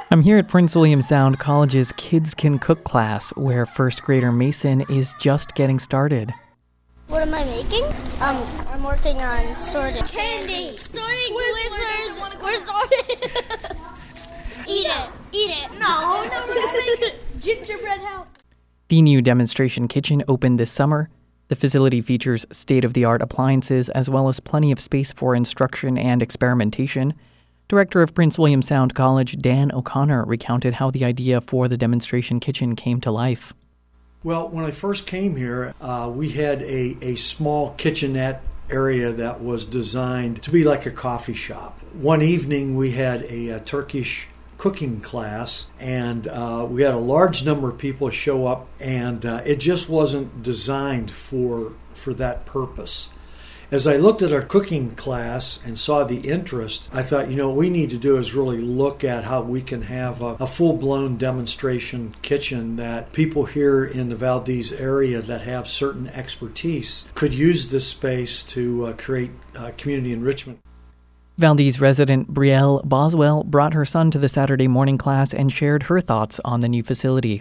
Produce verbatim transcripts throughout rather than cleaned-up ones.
I'm here at Prince William Sound College's Kids Can Cook class, where first grader Mason is just getting started. What am I making? Um, I'm working on sorting candy. Sorting Twizzlers. We're sorting. Eat it. Eat it. No, no, we're gonna make gingerbread house. The new demonstration kitchen opened this summer. The facility features state-of-the-art appliances as well as plenty of space for instruction and experimentation. Director of Prince William Sound College, Dan O'Connor, recounted how the idea for the demonstration kitchen came to life. Well, when I first came here, uh, we had a, a small kitchenette area that was designed to be like a coffee shop. One evening we had a, a Turkish cooking class, and uh, we had a large number of people show up, and uh, it just wasn't designed for for that purpose. As I looked at our cooking class and saw the interest, I thought, you know, what we need to do is really look at how we can have a, a full-blown demonstration kitchen that people here in the Valdez area that have certain expertise could use this space to uh, create uh, community enrichment. Valdez resident Brielle Boswell brought her son to the Saturday morning class and shared her thoughts on the new facility.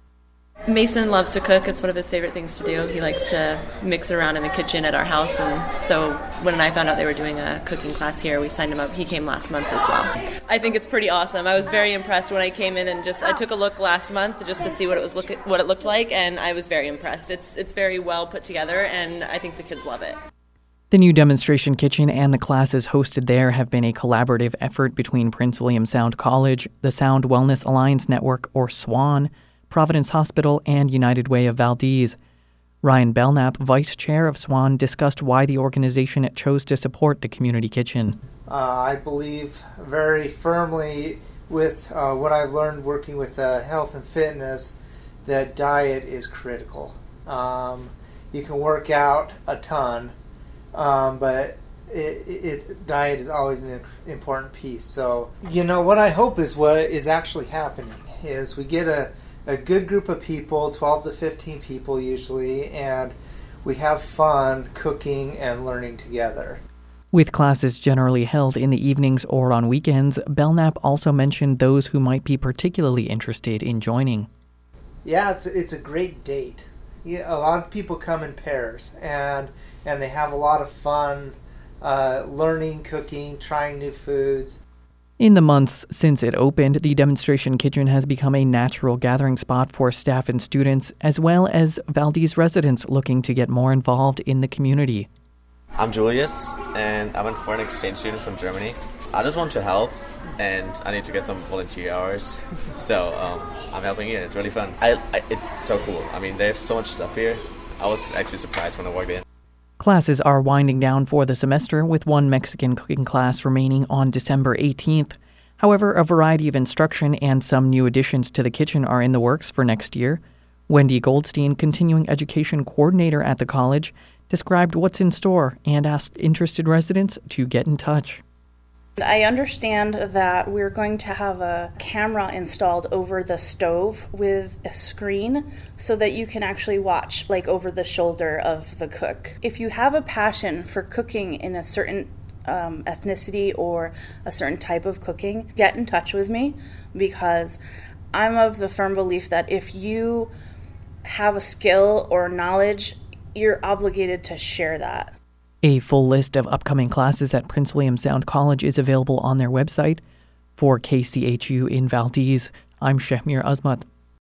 Mason loves to cook. It's one of his favorite things to do. He likes to mix around in the kitchen at our house, and so when I found out they were doing a cooking class here, we signed him up. He came last month as well. I think it's pretty awesome. I was very impressed when I came in and just I took a look last month just to see what it was look what it looked like, and I was very impressed. It's it's very well put together, and I think the kids love it. The new demonstration kitchen and the classes hosted there have been a collaborative effort between Prince William Sound College, the Sound Wellness Alliance Network, or SWAN, Providence Hospital, and United Way of Valdez. Ryan Belknap, vice chair of SWAN, discussed why the organization chose to support the community kitchen. Uh, I believe very firmly with uh, what I've learned working with uh, health and fitness that diet is critical. Um, you can work out a ton, um, but It, it, diet is always an important piece. So, you know, what I hope is what is actually happening is we get a, a good group of people, twelve to fifteen people usually, and we have fun cooking and learning together. With classes generally held in the evenings or on weekends, Belknap also mentioned those who might be particularly interested in joining. Yeah, it's it's a great date. Yeah, a lot of people come in pairs, and and they have a lot of fun Uh, learning, cooking, trying new foods. In the months since it opened, the demonstration kitchen has become a natural gathering spot for staff and students, as well as Valdez residents looking to get more involved in the community. I'm Julius, and I'm a foreign exchange student from Germany. I just want to help, and I need to get some volunteer hours, so um, I'm helping here. It's really fun. I, I, it's so cool. I mean, they have so much stuff here. I was actually surprised when I walked in. Classes are winding down for the semester, with one Mexican cooking class remaining on December eighteenth. However, a variety of instruction and some new additions to the kitchen are in the works for next year. Wendy Goldstein, continuing education coordinator at the college, described what's in store and asked interested residents to get in touch. I understand that we're going to have a camera installed over the stove with a screen so that you can actually watch like over the shoulder of the cook. If you have a passion for cooking in a certain um, ethnicity or a certain type of cooking, get in touch with me, because I'm of the firm belief that if you have a skill or knowledge, you're obligated to share that. A full list of upcoming classes at Prince William Sound College is available on their website. For K C H U in Valdez, I'm Shahmir Azmat.